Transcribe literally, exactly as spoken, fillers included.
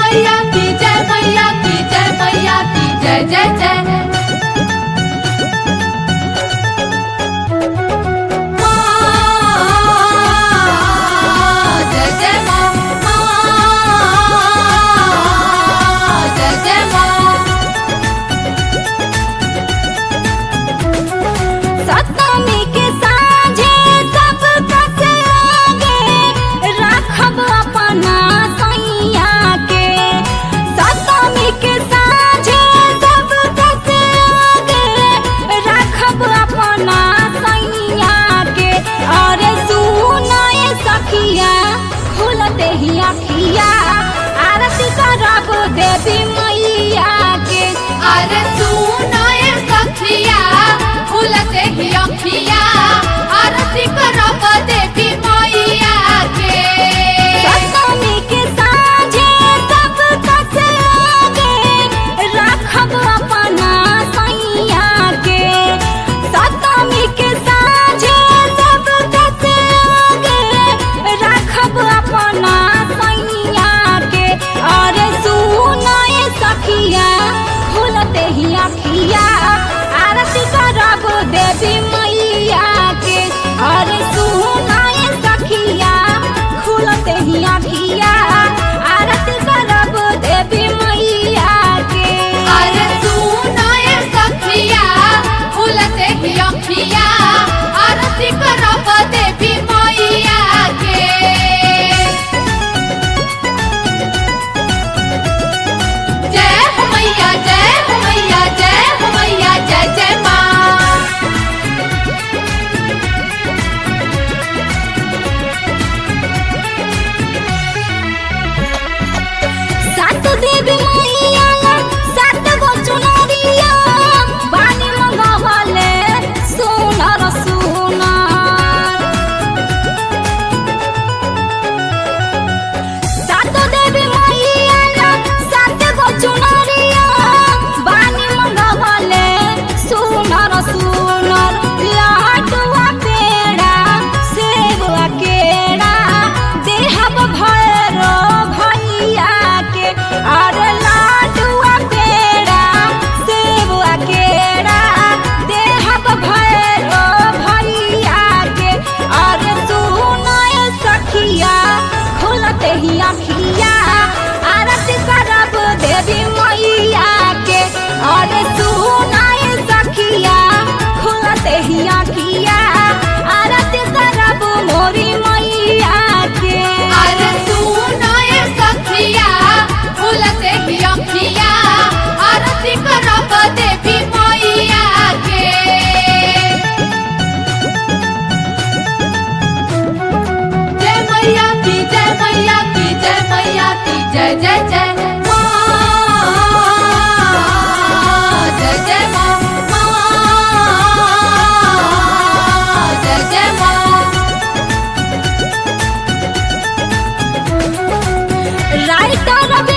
मैया की जय मैया की जय मैया की जय जय जय आरती करब देवी मैया के। अरे सुनो ए सखिया खुलते ही अखिया आरती करब देवी मैया के। सप्तमी के साँझे सब कसे आगे राखब अपना सैया के। सप्तमी के साँझे सब कसे आगे राखब अपना खुलते ही अखिया आरती करब देवी मैया के। अरे सुनाए सखिया खुलते ही अखिया आरती करब देवी मैया के। अरे सुनाए सखिया खुलते ही अखिया आरती करब देवी मैया के। अखिया आरती करब देवी मैया के। अरे सुनाए सखिया खुलते ही अखिया आरती करब मोरी मैया के। अरे सुनाए सखिया खुलते ही अखिया आरती करब देवी मैया के। जय मैया की जय मैया की जय मैया की जय जय जय जय जय माँ जय जय माँ। राइटर